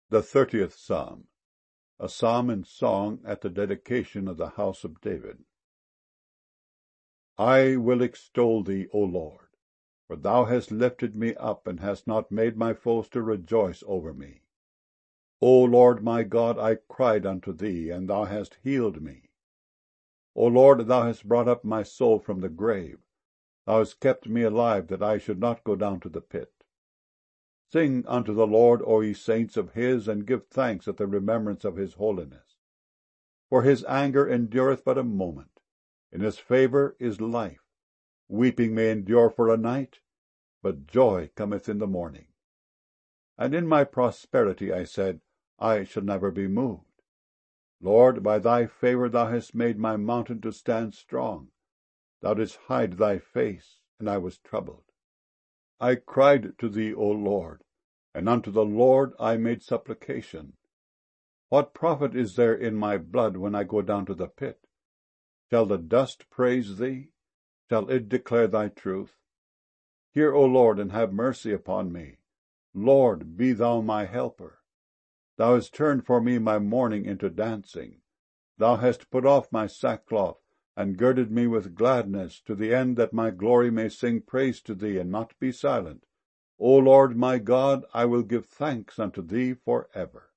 The 30th Psalm, a psalm and song at the dedication of the house of David. I will extol thee, O Lord, for thou hast lifted me up, and hast not made my foes to rejoice over me. O Lord my God, I cried unto thee, and thou hast healed me. O Lord, thou hast brought up my soul from the grave. Thou hast kept me alive, that I should not go down to the pit. Sing unto the Lord, O ye saints of his, and give thanks at the remembrance of his holiness. For his anger endureth but a moment. In his favour is life. Weeping may endure for a night, but joy cometh in the morning. And in my prosperity I said, I shall never be moved. Lord, by thy favour thou hast made my mountain to stand strong. Thou didst hide thy face, and I was troubled. I cried to thee, O Lord, and unto the Lord I made supplication. What profit is there in my blood when I go down to the pit? Shall the dust praise thee? Shall it declare thy truth? Hear, O Lord, and have mercy upon me. Lord, be thou my helper. Thou hast turned for me my mourning into dancing. Thou hast put off my sackcloth, and girded me with gladness, to the end that my glory may sing praise to thee, and not be silent. O Lord my God, I will give thanks unto thee for ever.